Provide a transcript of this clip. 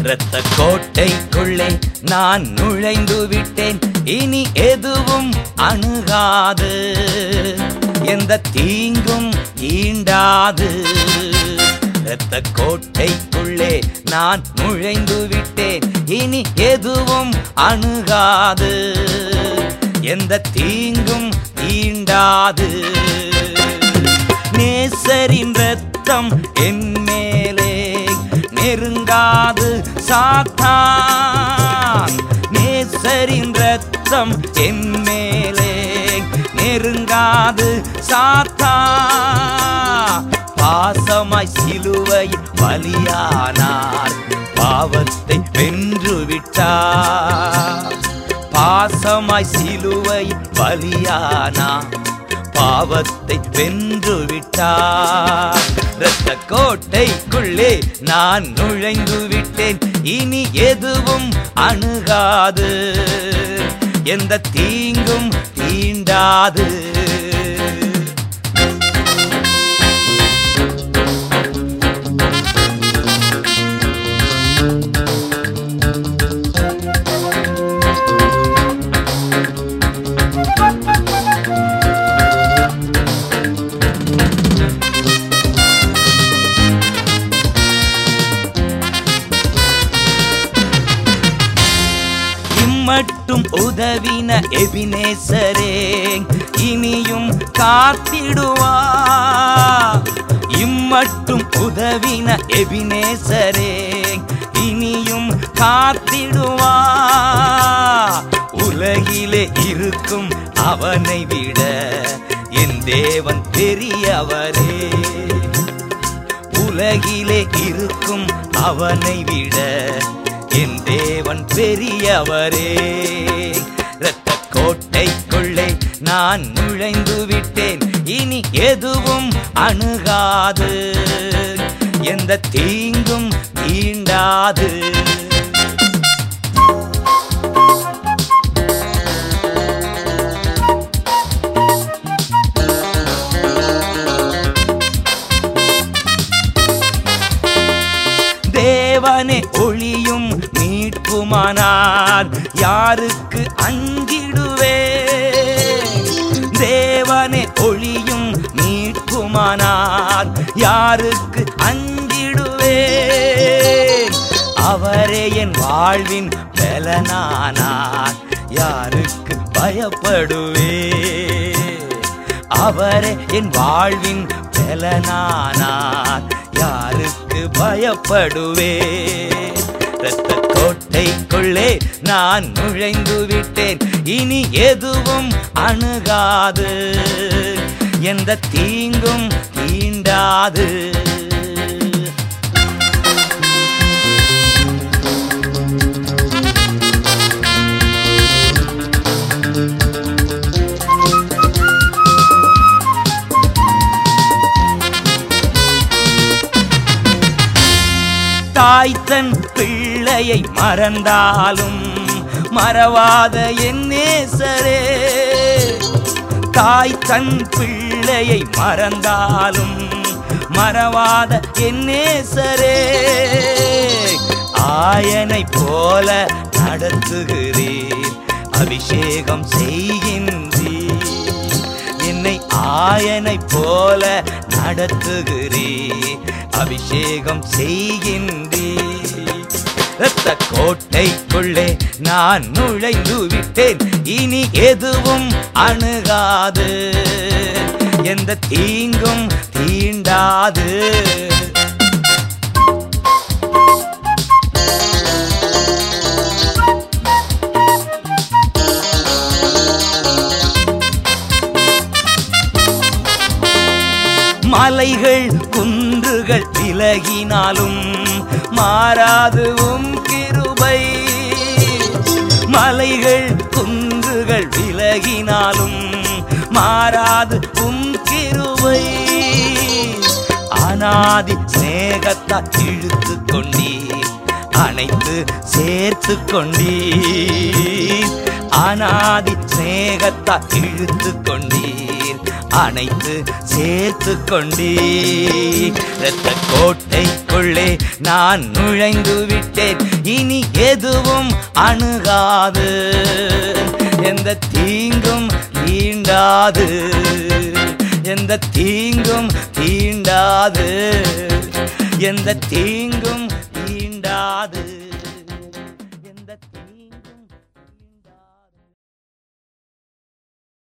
இரத்த கோட்டைக்குள்ளே நான் நுழைந்து விட்டேன். இனி எதுவும் அணுகாது, எந்த தீங்கும் ஈண்டாது. இரத்த கோட்டைக்குள்ளே நான் நுழைந்து விட்டேன். இனி எதுவும் அணுகாது, எந்த தீங்கும் ஈண்டாது. நேசரின் இரத்தம் என் மேலே நெருங்காது சாத்தான். நேசரின் இரத்தம் என் மேலே நெருங்காது சாத்தான். பாசமாய் சிலுவையில் பலியானார், பாவத்தை வென்று விட்டார். பாசமாய் சிலுவையில் பலியானார், பாவத்தை வென்று விட்டார். இரத்த கோட்டைக்குள்ளே நான் நுழைந்து விட்டேன். இனி எதுவும் அணுகாது, எந்த தீங்கும் தீண்டாது. மட்டும் உதவின எபினேசரே இனியும் காத்திடுவா. இம்மட்டும் உதவின எபினேசரே இனியும் காத்திடுவா. உலகிலே இருக்கும் அவனை விட என் தேவன் பெரியவரே. உலகிலே இருக்கும் அவனை விட என் தேவன் பெரியவரே. இரத்த கோட்டைக்குள்ளே நான் நுழைந்து விட்டேன். இனி எதுவும் அணுகாது, எந்த தீங்கும் தீண்டாது. தேவனே ஒளியும் மீட்புமானார் யாருக்கு அஞ்சிடுவே. தேவனே ஒளியும் மீட்புமானார் யாருக்கு அஞ்சிடுவே. அவரே என் வாழ்வின் பலனானார், யாருக்கு பயப்படுவே. அவரே என் வாழ்வின் பலனானார், யாருக்கு பயப்படுவே. இரத்த கோட்டைக்குள்ளே நான் நுழைந்து விட்டேன். இனி எதுவும் அணுகாது, எந்த தீங்கும் தீண்டாது. தாய் தன் பிள்ளையை மறந்தாலும் மறவாத என் நேசரே. தாய் தன் பிள்ளையை மறந்தாலும் மறவாத என் நேசரே. ஆயனை போல நடத்துகிறீர், அபிஷேகம் செய்கின்றீர். என்னை ஆயனை போல நடத்துகிறீர், அபிஷேகம் செய்கின்றீர். இரத்த கோட்டைக்குள்ளே நான் நுழைந்து விட்டேன். இனி எதுவும் அணுகாது, எந்த தீங்கும் தீண்டாது. மலைகள் குன்றுகள் விலகினாலும் மாறாது உம் கிருபை. மலைகள் குன்றுகள் விலகினாலும் மாறாது உம் கிருபை. அநாதி சிநேகத்தால் இழுத்து கொண்டீர், அனைத்து சேர்த்து கொண்டீர். அநாதி சிநேகத்தால் இழுத்து கொண்டீர், அனைத்து சேர்த்து கொண்டீர். இரத்த கோட்டைக்குள்ளே நான் நுழைந்து விட்டேன். எதுவும் அணுகாது, எந்த தீங்கும் தீண்டாது, எந்த தீங்கும் தீண்டாது, எந்த தீங்கும் தீண்டாது.